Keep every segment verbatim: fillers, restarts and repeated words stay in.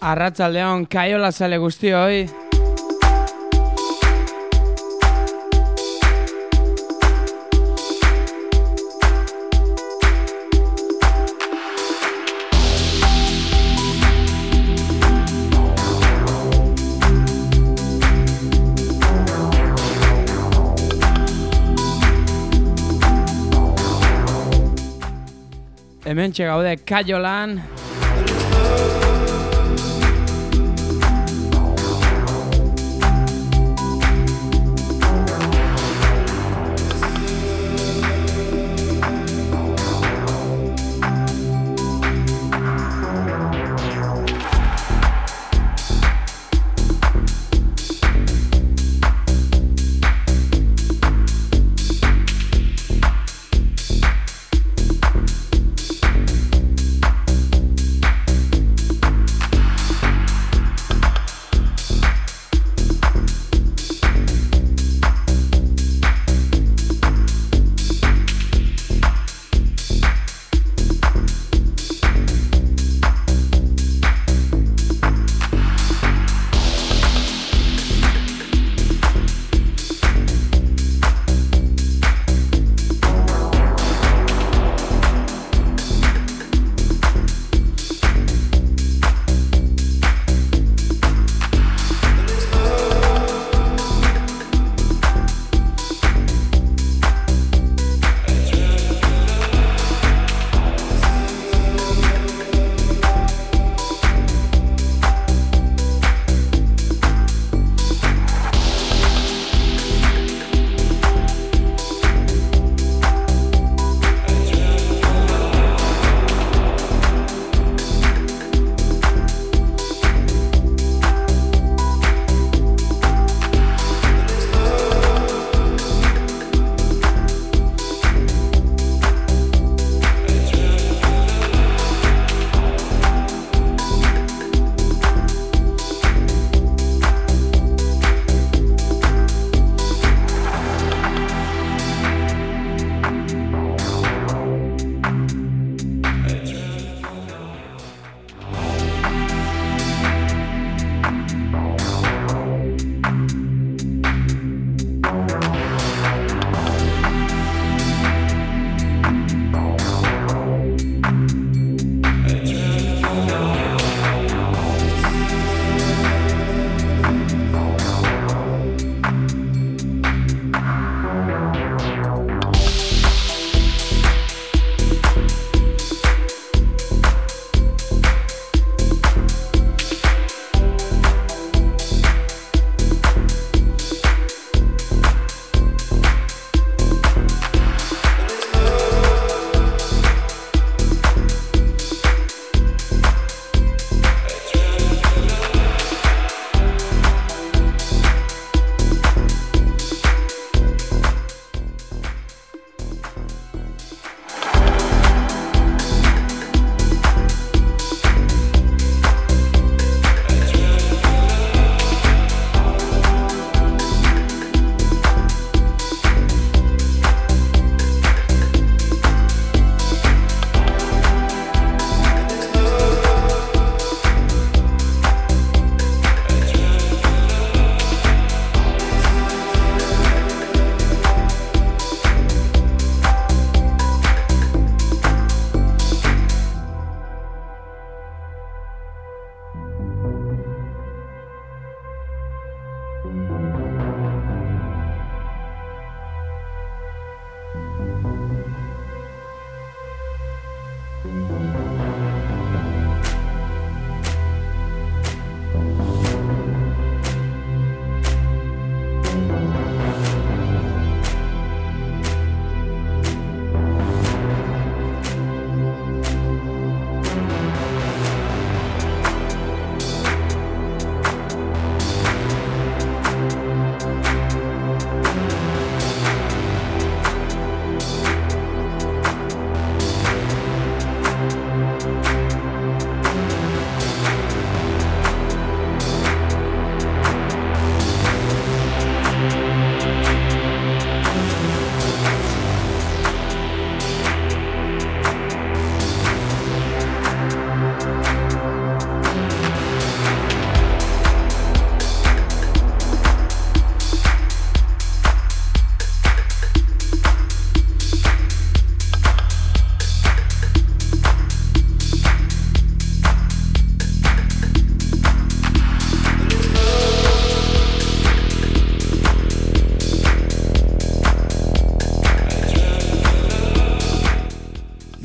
Arratsaldeon Kaiola zale guztioi. Hementxe gaude Kaiolan.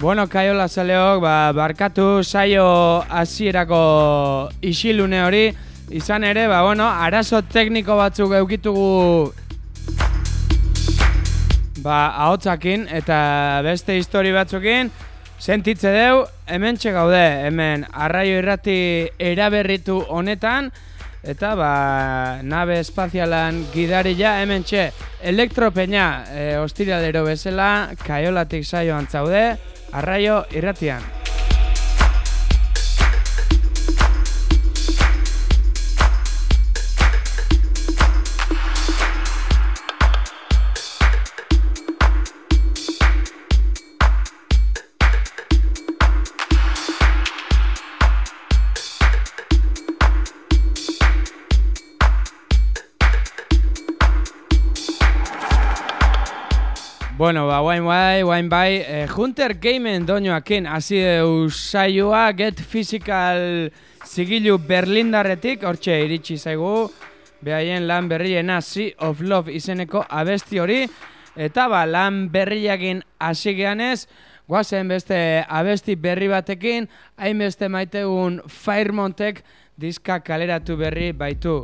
Bueno, Kaiola zaleok, ba, barkatu saio hasierako isilune hori, izan ere, ba, bueno, arazo tekniko batzuk eukitugu ba, ahotsakin eta beste histori batzukin, sentitze deu, hemen gaude, hemen Arraio Irrati eraberritu honetan, eta ba, nabe espazialan gidaria hemen txe, elektropeña, e, ostiralero bezala, Kaiolatik saioan zaude, Arraio Irratian. Bueno, ba, guain bai, guain bai, eh, Hunter Gamen doinoakin, hasi saioa Get Physical zigilu berlindarretik, hortxe iritsi zaigu, behaien lan berriena Sea of Love izeneko abesti hori, eta ba, lan berriakin hasi geanez, guazen beste abesti berri batekin, hainbeste maitegun Firemontek diska kaleratu berri baitu.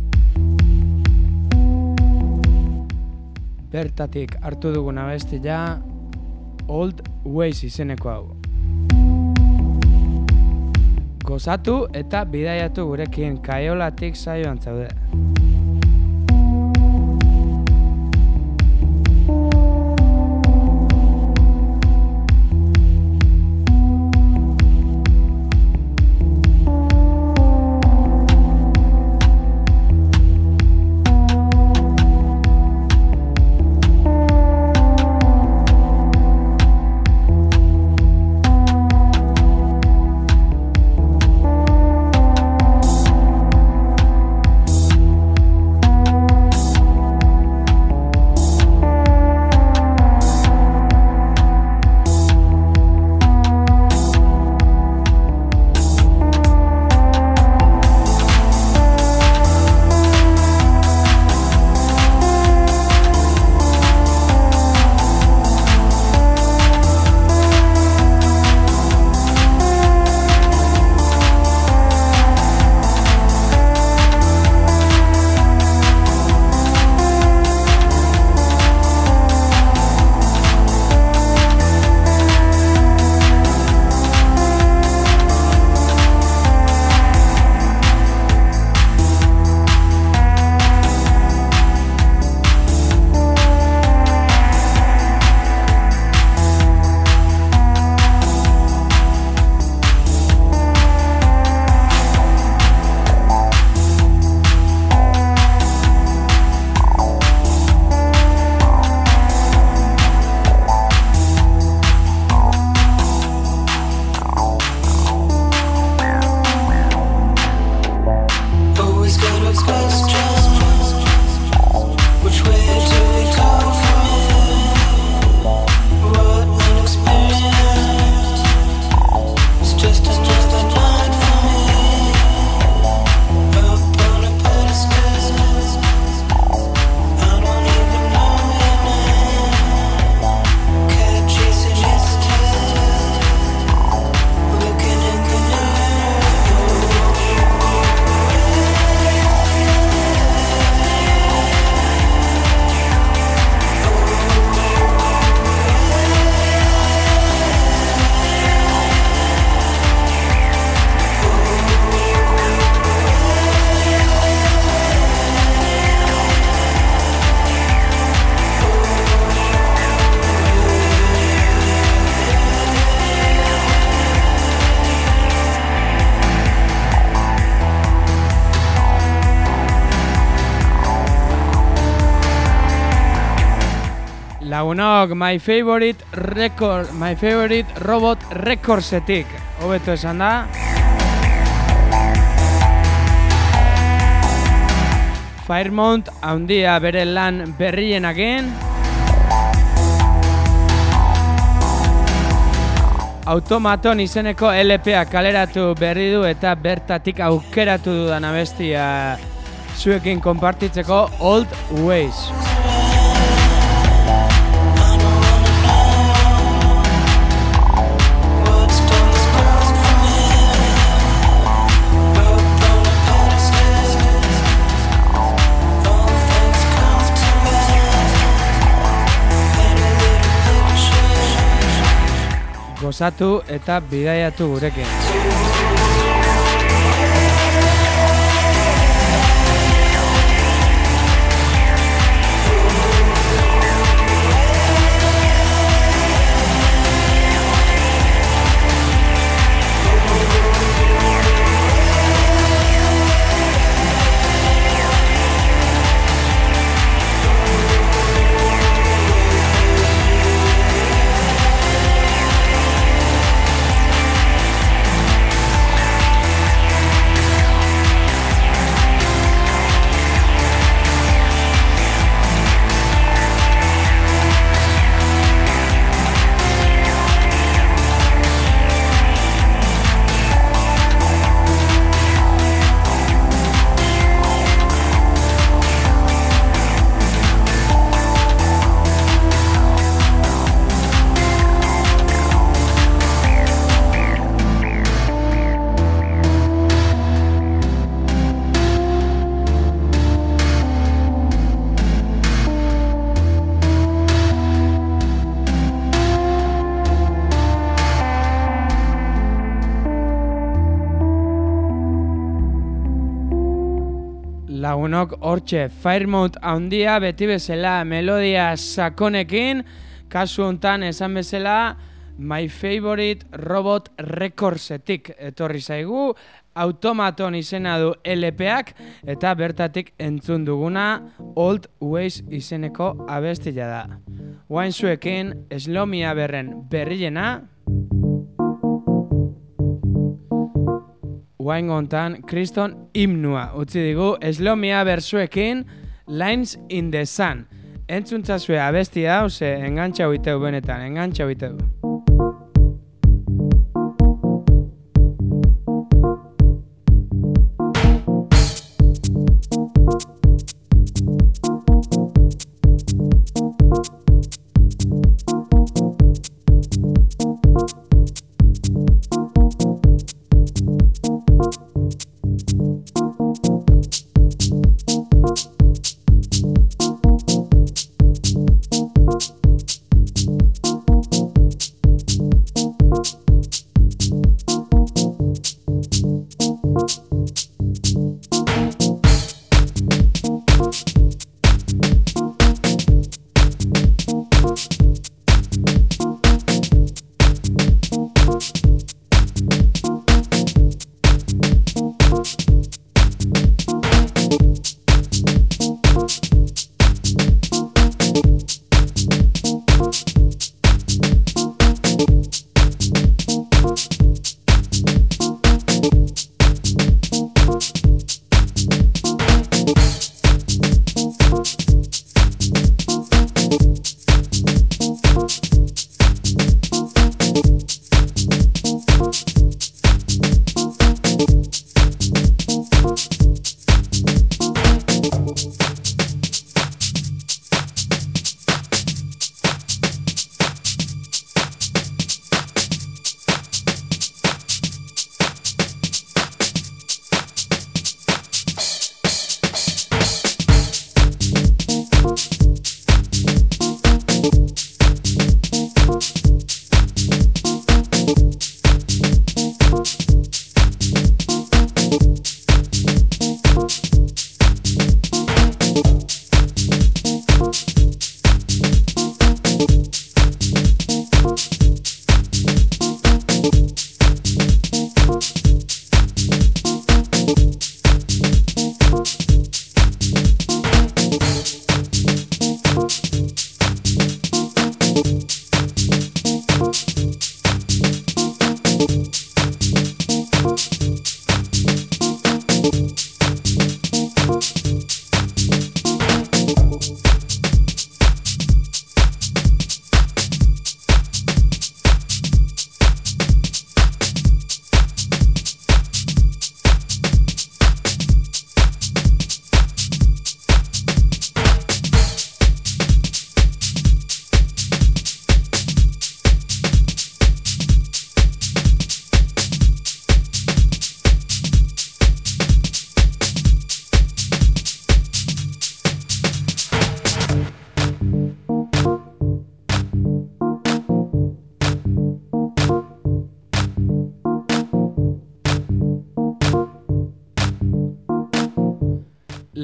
Bertatik hartu dugun abestia Old Ways izeneko hau. Gozatu eta bidaiatu gurekin Kaiolatik saioan zaude. Lagunok, my favorite record, my favorite robot recordsetik, hobeto esan da. Firemont handia bere lan berrienakin. Automaton izeneko L P a kaleratu berri du eta bertatik aukeratu dudan abestia zuekin konpartitzeko Old Ways. gozatu eta bidaiatu gurekin. Lagunok hortxe Firemount handia beti bezala melodia sakonekin, kasu hontan esan bezala My Favorite Robot Recordsetik etorri zaigu, Automaton izena du L P-ak eta bertatik entzun duguna Old Ways izeneko abestia da. Guain zuekin Slomia berren berriena, guain gontan kriston himnua utzi digu Slomia berzuekin Lines in the Sun. Entzuntzazue abestia hau ze engantxa huiteu benetan, engantxa huiteu.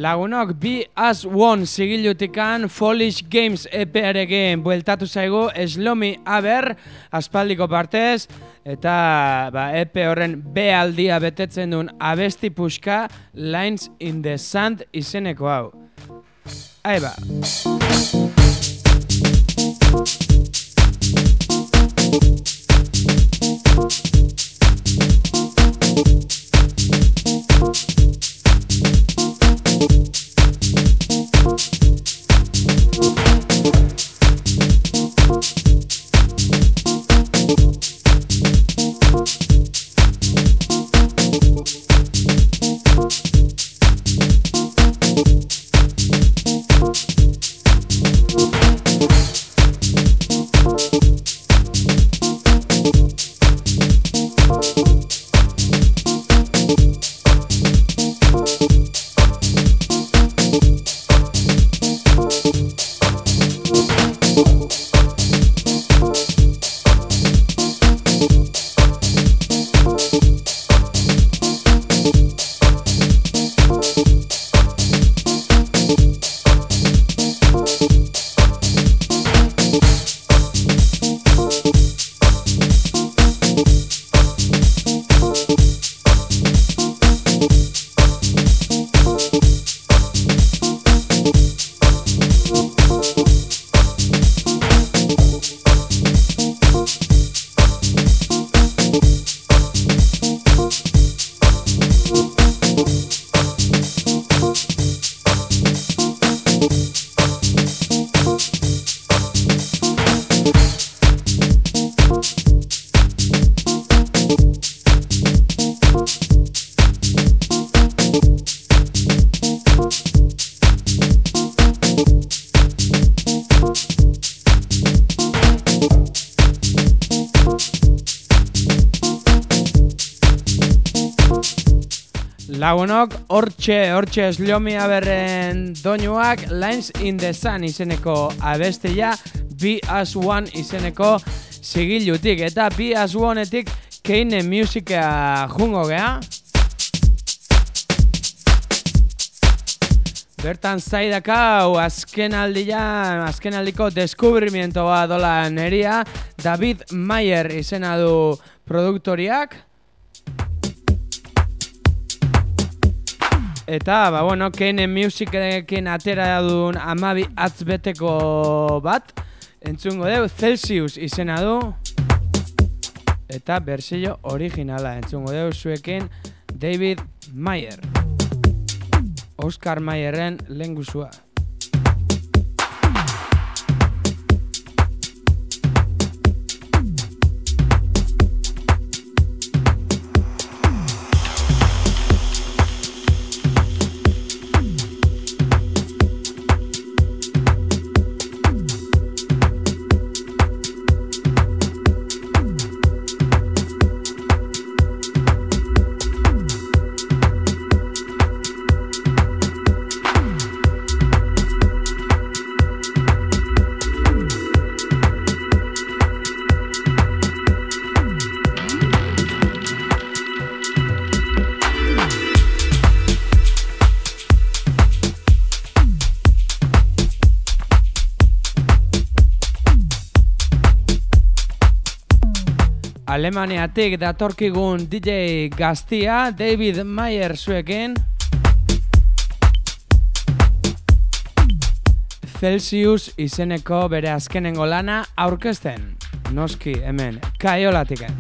Lagunok Be As One zigilutikan Foolish Games E P arekin bueltatu zaigu Slomi Aber aspaldiko partez eta ba, E P horren B aldia betetzen duen abesti puska Lines in the Sand izeneko hau. Aiba. Lagunok, hortxe, hortxe Slomi Aberren doinuak Lines in the Sun izeneko abestia Be As One izeneko zigilutik. Eta Be As Oneetik Keine musika jungo gea. Bertan zaidakau azken aldian, azken aldiko deskubrimiento bat dola neria. David Mayer izena du produktoriak. Eta, ba, bueno, Keine musikekin atera duen amabi atzbeteko bat. Entzungo deu, Celsius izena du. Eta berzio originala. Entzungo deu zuekin David Mayer. Oscar Mayerren lehengusua. Alemaniatik datorkigun D J gaztia, David Mayer zuekin. Celsius izeneko bere azkenengo lana aurkezten. Noski hemen, Kaiolatiken.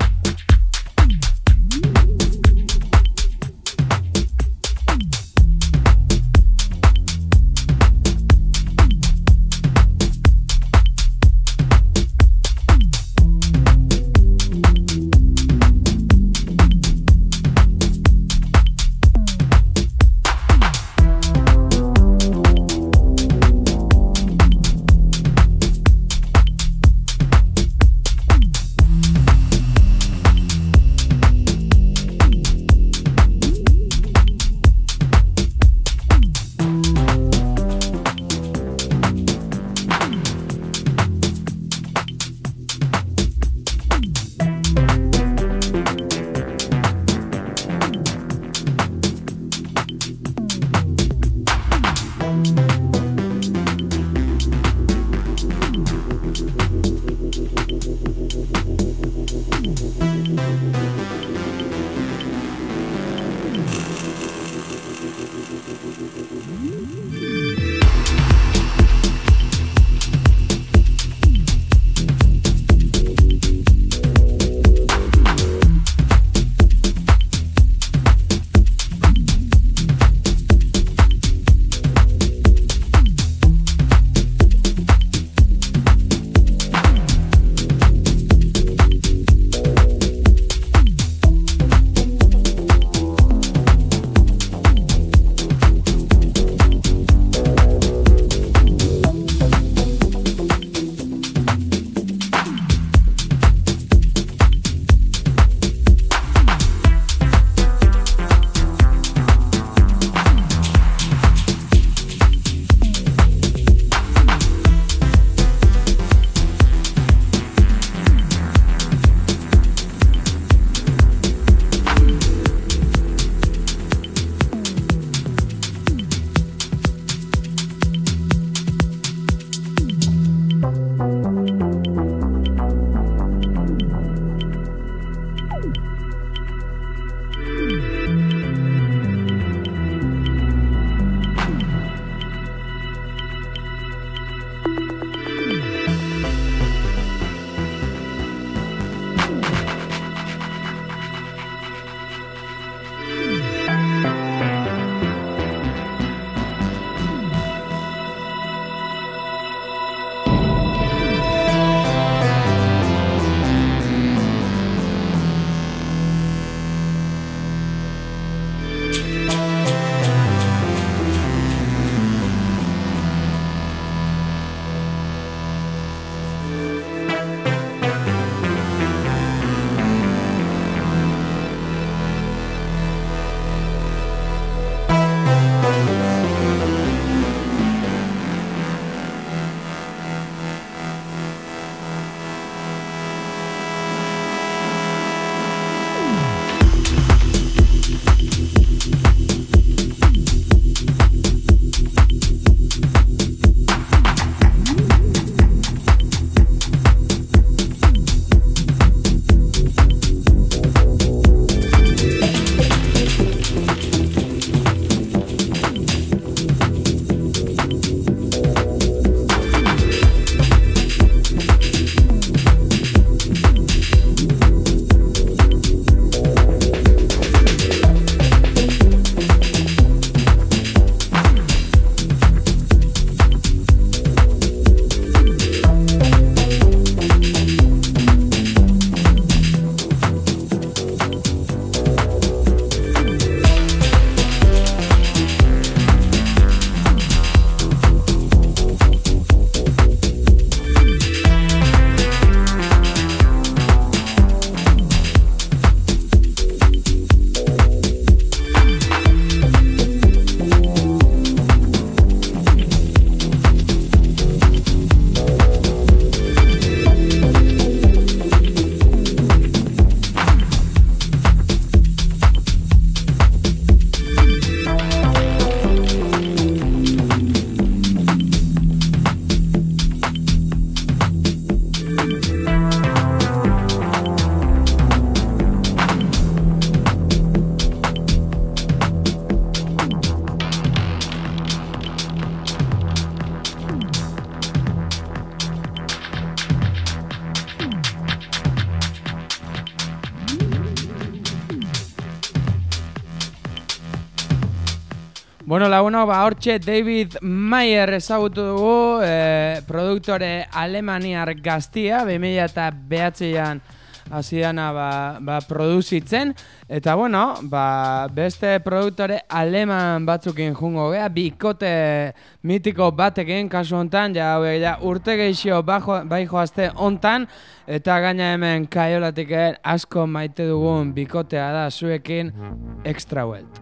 Bueno, laguno, ba, hortxe David Mayer ezagutu dugu, eh, produktore alemaniar gaztia, bi mila bederatzian hasiana ba, ba produzitzen, eta bueno, ba, beste produktore aleman batzukin jungo gea, bikote mitiko batekin kasu hontan, ja, hau ja, urte geixio bai joazte hontan, eta gaina hemen kaiolatik asko maite dugun bikotea da zuekin Extra Welt.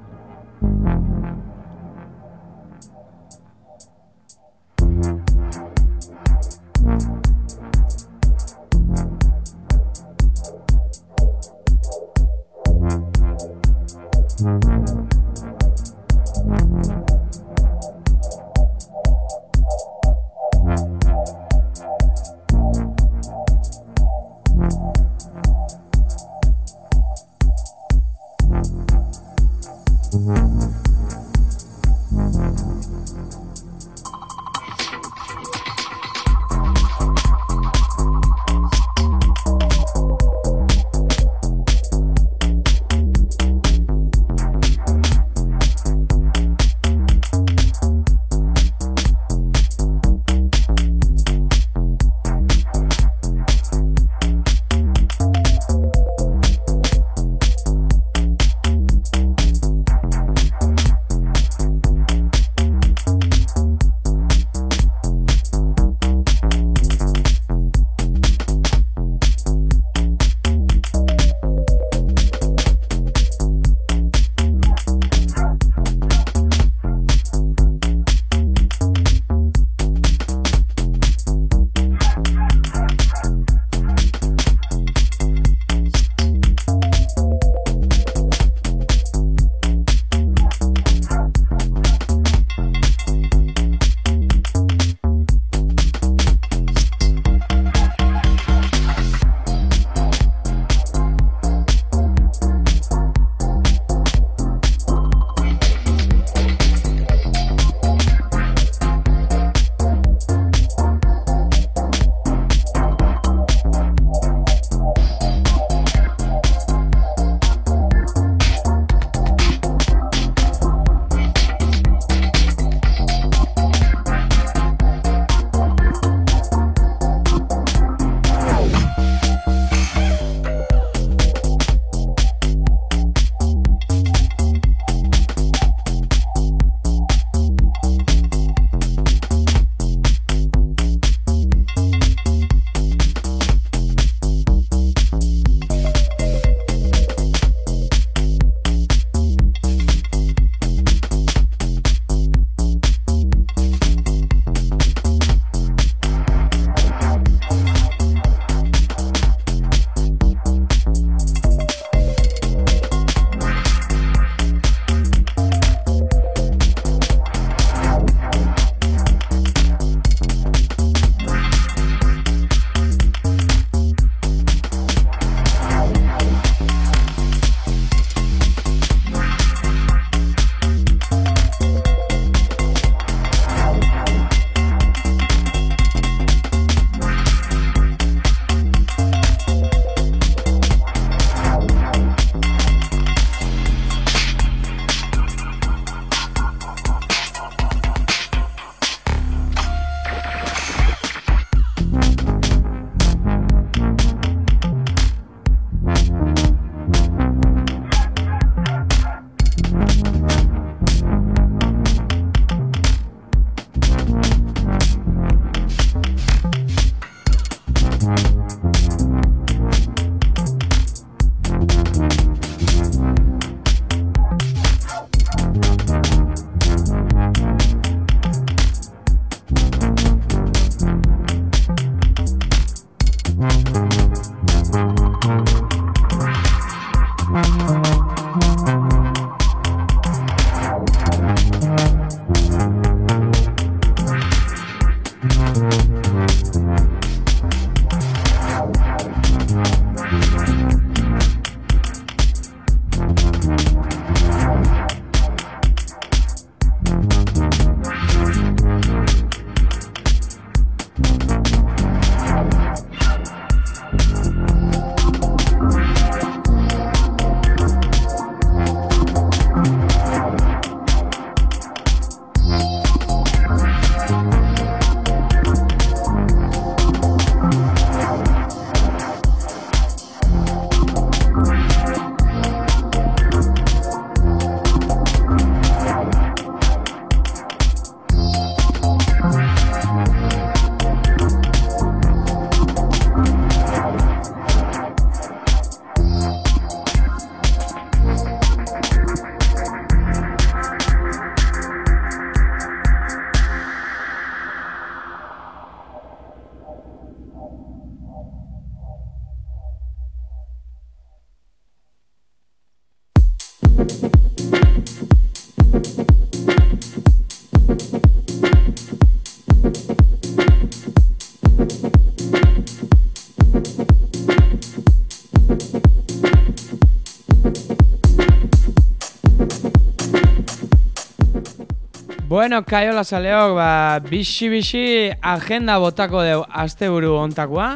Bueno, kaiola zaleok, ba, bixi-bixi agenda botako deu asteburu ontakoa.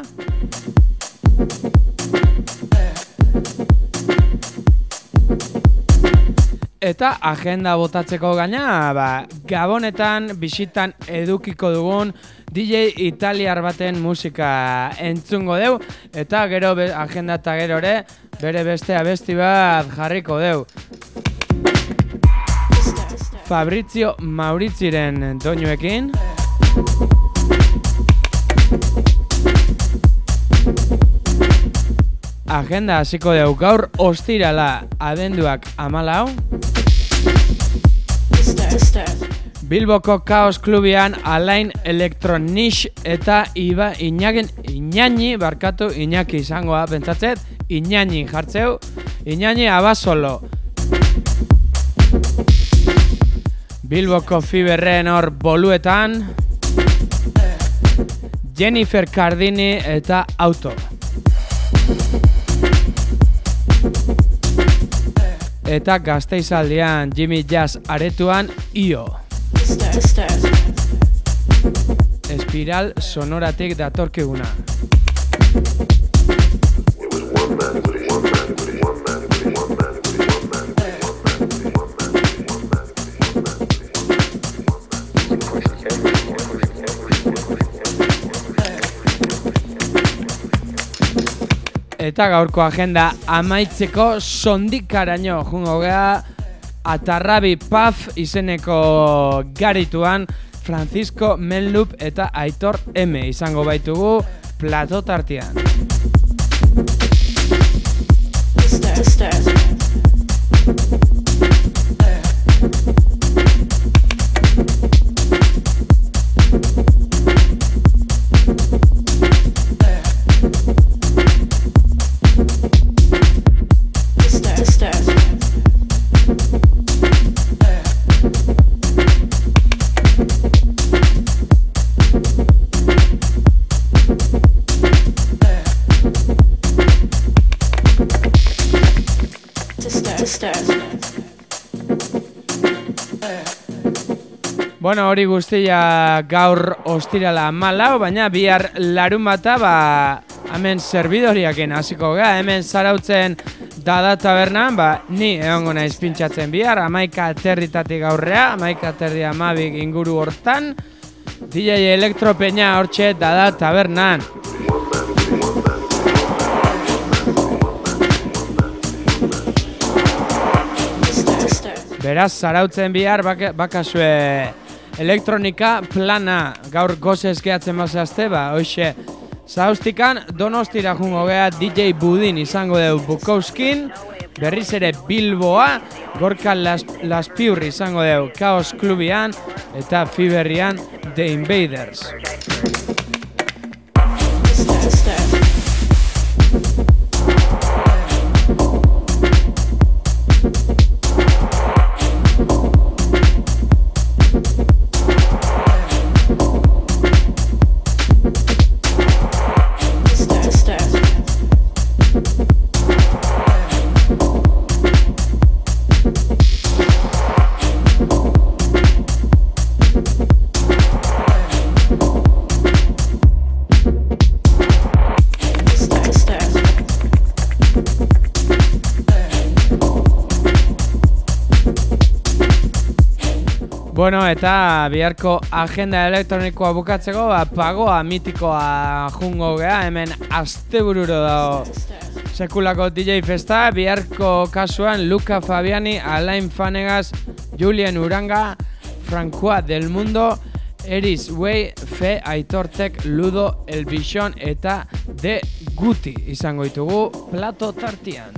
Eta agenda botatzeko gaina, ba, Gabonetan bisitan edukiko dugun D J italiar baten musika entzungo deu, eta gero be, agenda eta gero ere bere beste abesti bat jarriko deu. Fabrizio Mauriziren doinuekin. Agenda hasiko deu gaur ostirala abenduak hamalau. Bilboko Kaos Klubian Alain Electronish eta Iba Inagen Inañi barkatu Iñaki izangoa pentsatzet Inañi jartzeu Inañi abasolo. Bilboko Fiberren hor boluetan Jennifer Cardini eta Auto. Eta Gasteizaldean Jimmy Jazz aretuan Io. Espiral sonoratik datorkiguna. Eta gaurko agenda amaitzeko sondikaraino jungo gea Atarrabi Paf izeneko garituan Francisco Menlup eta Aitor M izango baitugu plato tartean. Bueno, hori guztia gaur ostirala hamalau, baina bihar larunbata ba hemen servidoriakin hasiko gea, hemen zarautzen Dada Tabernan, ba ni egongo naiz pintxatzen bihar, hamaika territatik aurrea, hamaika terri hamabik inguru hortan, D J Elektropeña hortxe Dada Tabernan. Beraz, zarautzen bihar bak bakazue elektronika plana gaur gozez gehatzen bazazte, ba, hoxe, zauztikan Donostira jungo gea D J Budin izango deu Bukowskin, berriz ere Bilboa, Gorka Las, Laspiurri izango deu Kaos Klubian eta Fiberrian The Invaders. Bueno, eta biharko agenda elektronikoa bukatzeko, ba, pagoa mitikoa jungo gea, hemen astebururo dago sekulako D J festa, biharko kasuan Luca Fabiani, Alain Fanegas, Julien Uranga, Francois del Mundo, Eris Way, Fe Aitortek, Ludo Elbixon eta De Guti izango ditugu plato tartian.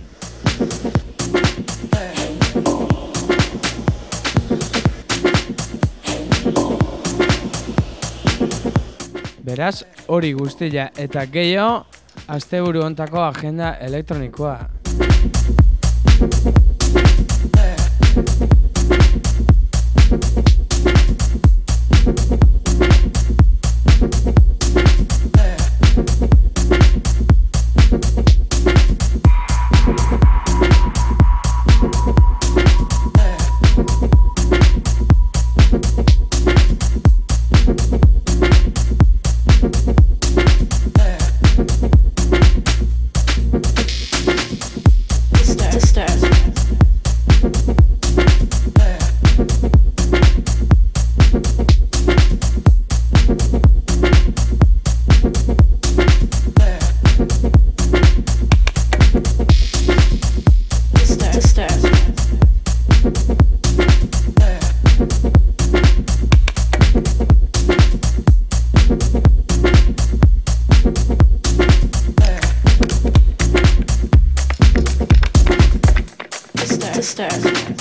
Beraz, hori guztia eta gehiago, asteburu hontako agenda elektronikoa. We'll be right back. stairs.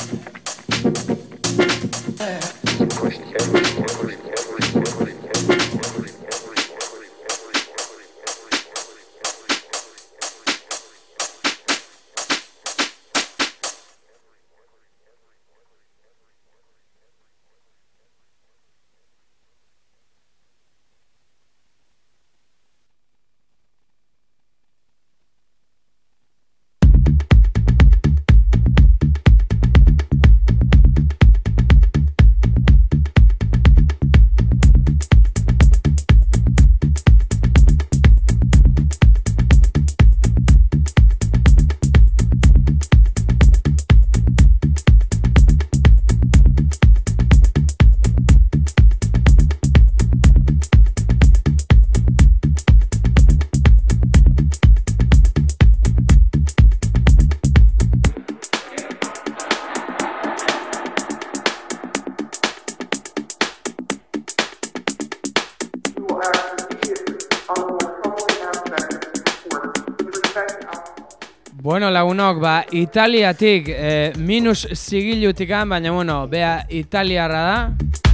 Bueno, lagunok, ba, Italiatik, eh, minus zigilutikan, baina, bueno, bea italiarra da.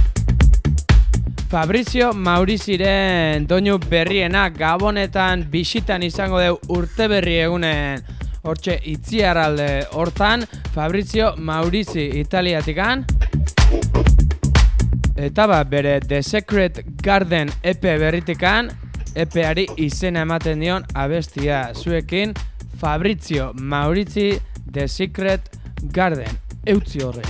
Fabrizio Mauriziren doinu berriena Gabonetan bisitan izango deu urte berri egunen hortxe itziarralde hortan. Fabrizio Maurizi Italiatikan. Eta ba, bere The Secret Garden E P berritikan, E P-ari izena ematen dion abestia zuekin. Fabrizio Maurizi, The Secret Garden. Eutzi horre.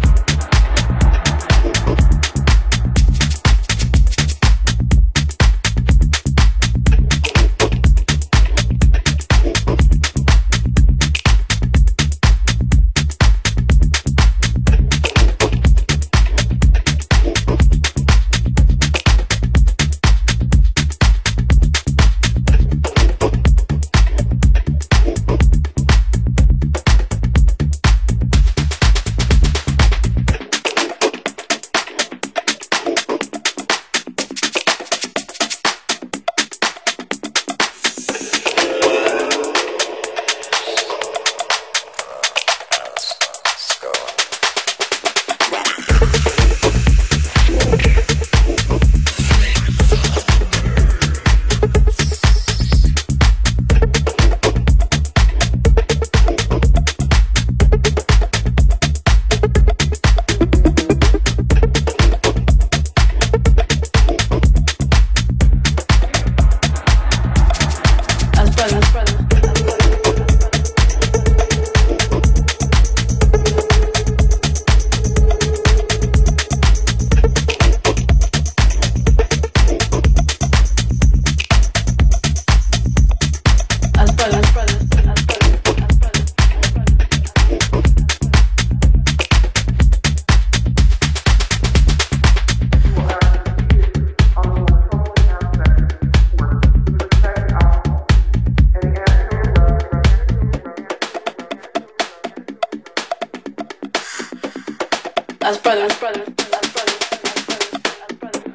As brothers, brothers, as brothers, as brothers,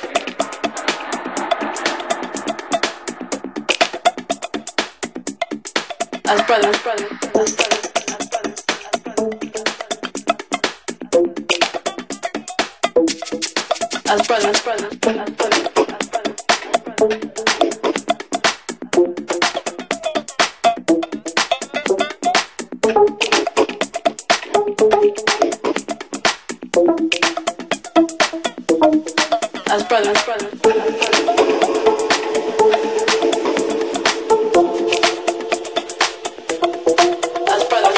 as brothers, as brothers, as brothers, as brothers, as brothers, brothers, as brothers. As brothers, brothers, as brothers,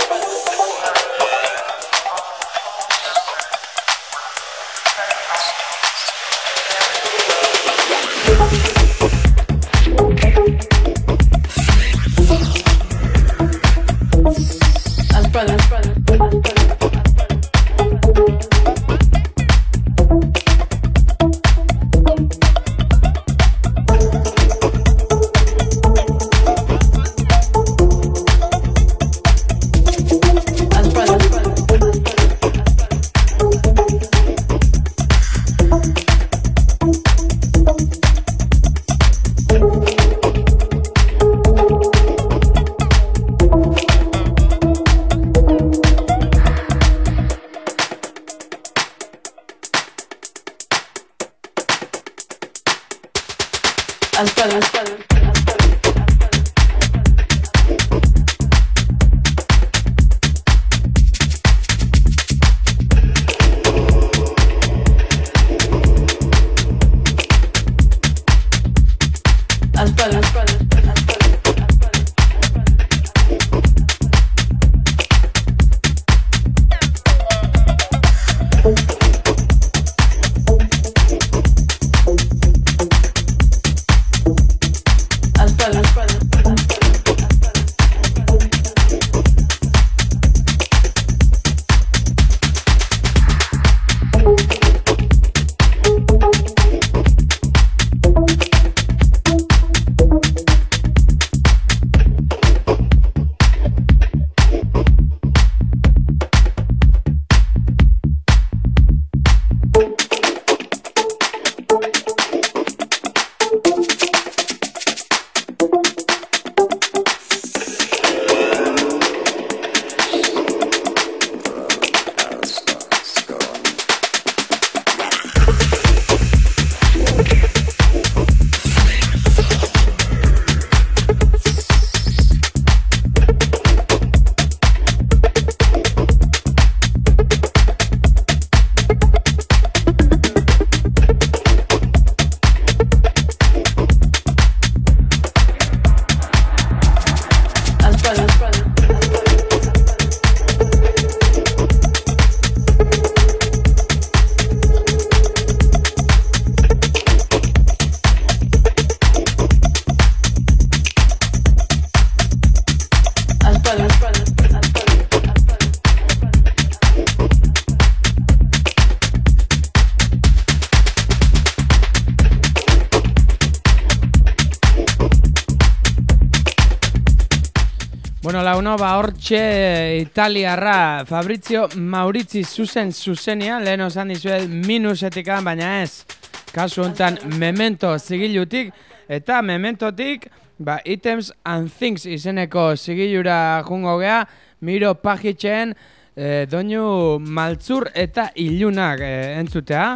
Bueno, launo, ba, hortxe italiarra Fabrizio Maurizi zuzen zuzenia, lehen osan dizuet minusetikan, baina ez, kasu honetan Memento zigilutik, eta Mementotik, ba, Items and Things izeneko zigilura jungo gea, Miro Pajitzen, eh, doinu maltzur eta ilunak eh, entzutea.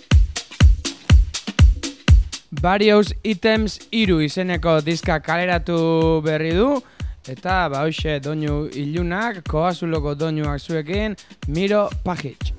Various Items iru izeneko diska kaleratu berri du, eta ba hoxe doinu ilunak, koazuloko doinuak zuekin, Miro Pajic.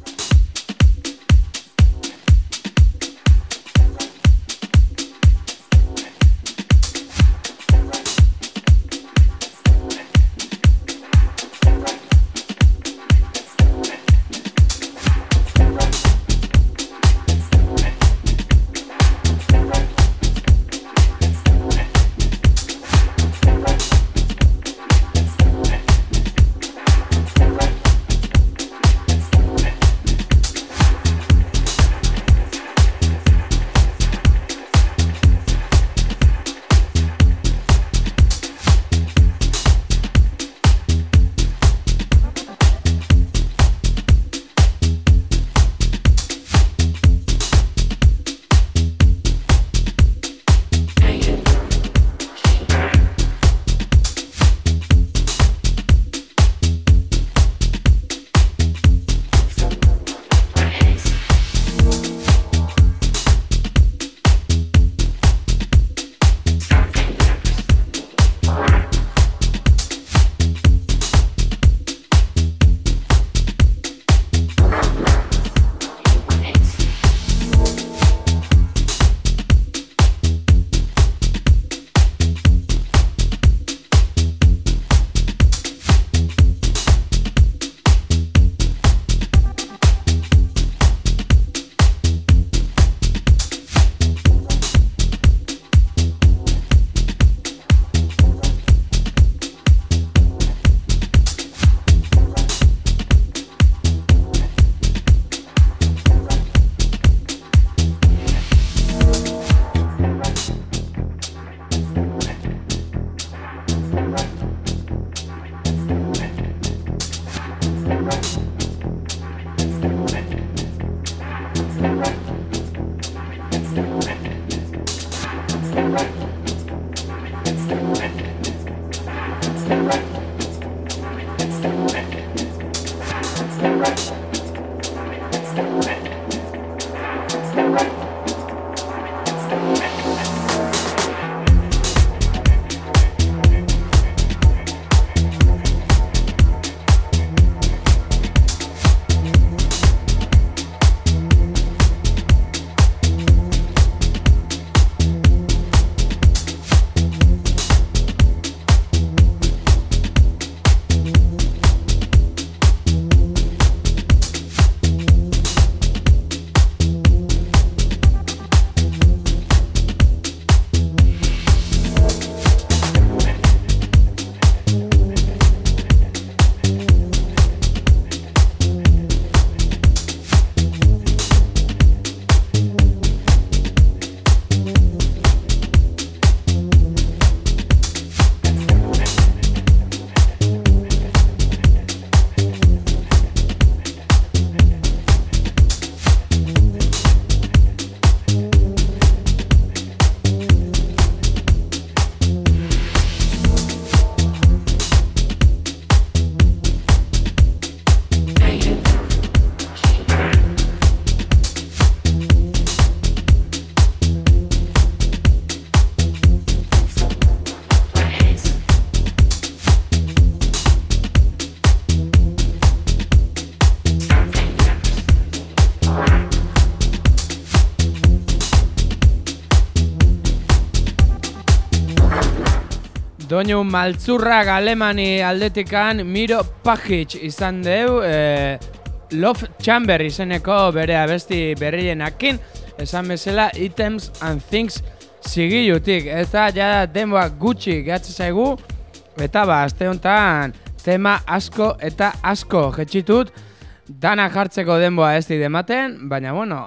Doinu maltzurrak Alemani aldetikan Miro Pajic izan deu, e, Love Chamber izeneko bere abesti berrienakin, esan bezala Items and Things zigilutik, eta ja denboa gutxi gehatzen zaigu, eta ba, aste honetan tema asko eta asko jetxitut, dana jartzeko denboa ez dit ematen, baina bueno,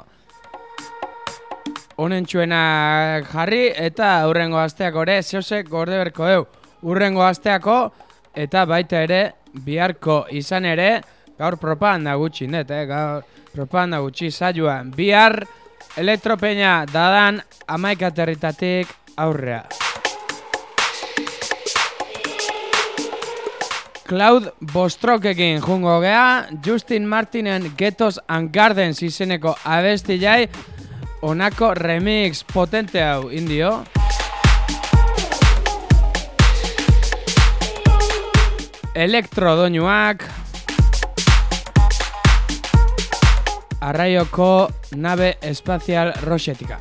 honen txuena jarri eta hurrengo asteak ore zehozek gorde berko deu. Hurrengo asteako eta baita ere, biharko izan ere, gaur propaganda gutxi net, eh? Gaur propaganda gutxi saioa. Bihar elektropeña dadan amaika territatik aurrea. Cloud Bostrokekin jungo gea, Justin Martinen Ghettos and Gardens izeneko abesti jai, onako remix potente hau indio. Elektro doinuak, Arraioko nave espazial roxetika.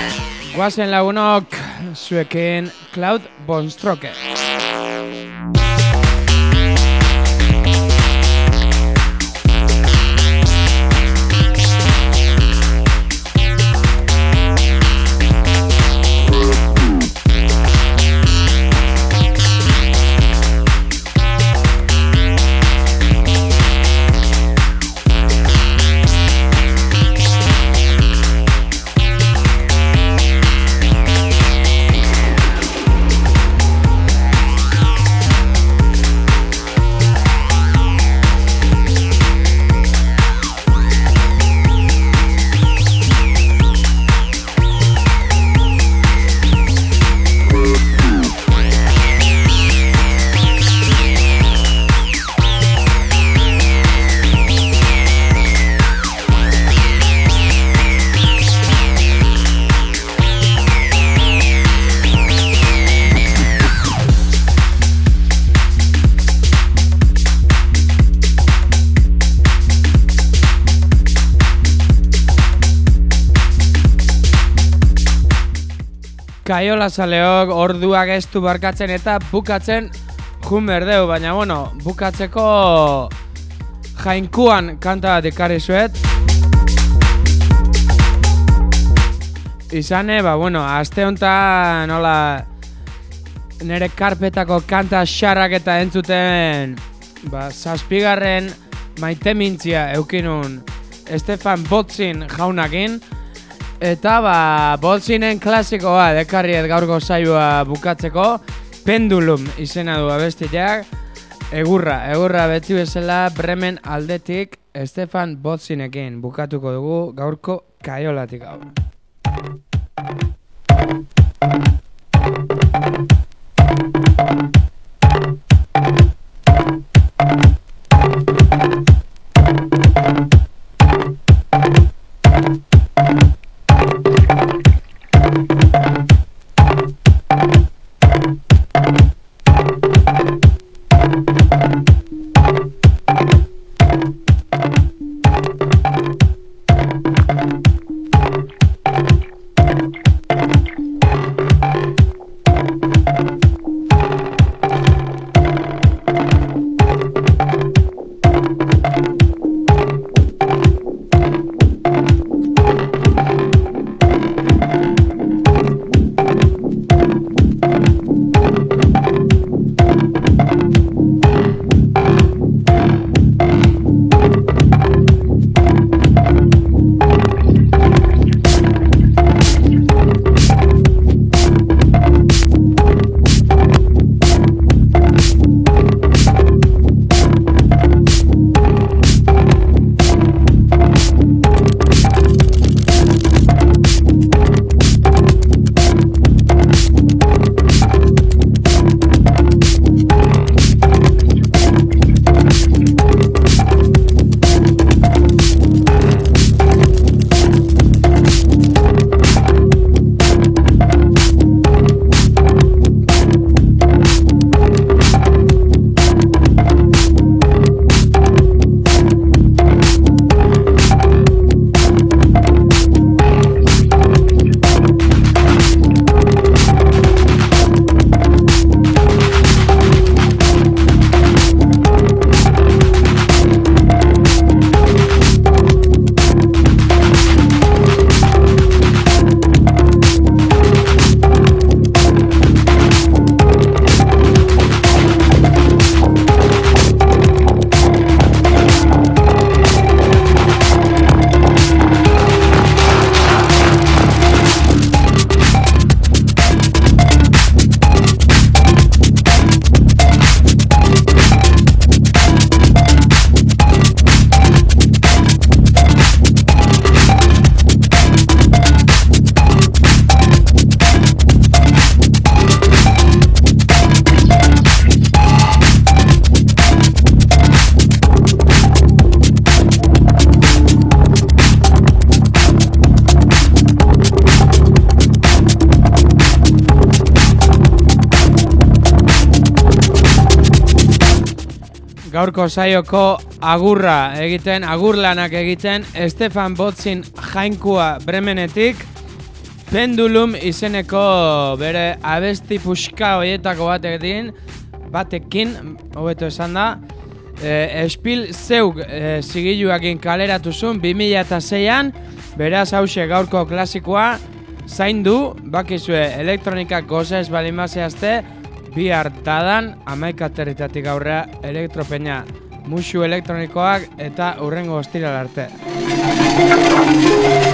Guazen lagunok zuekin Cloud Bostroke. kaiola zaleok orduak estu barkatzen eta bukatzen jun berdeu, baina bueno, bukatzeko jainkuan kanta bat ekarri zuet. Izane, ba bueno, aste honetan nola nere karpetako kanta xarrak eta entzuten ba, zazpigarren maite mintzia eukinun Stefan Botzin jaunakin. Eta ba, Botzinen klasikoa dekarriet gaurko saioa bukatzeko, Pendulum izena du abestiak, egurra, egurra beti bezala Bremen aldetik Stefan Botzinekin bukatuko dugu gaurko kaiolatik hau. Gaurko saioko agurra egiten, agurlanak egiten, Stefan Botzin jainkua Bremenetik, Pendulum izeneko bere abesti puxka hoietako batekin, batekin, hobeto esan da, e, Espil zeuk e, zigiluakin kaleratu zuen bi mila seian, beraz hause gaurko klasikoa, zaindu, bakizue elektronikak goza ez balin bazeazte, bi hartadan, amaika territatik aurrea elektropena, musu elektronikoak eta hurrengo ostiral arte.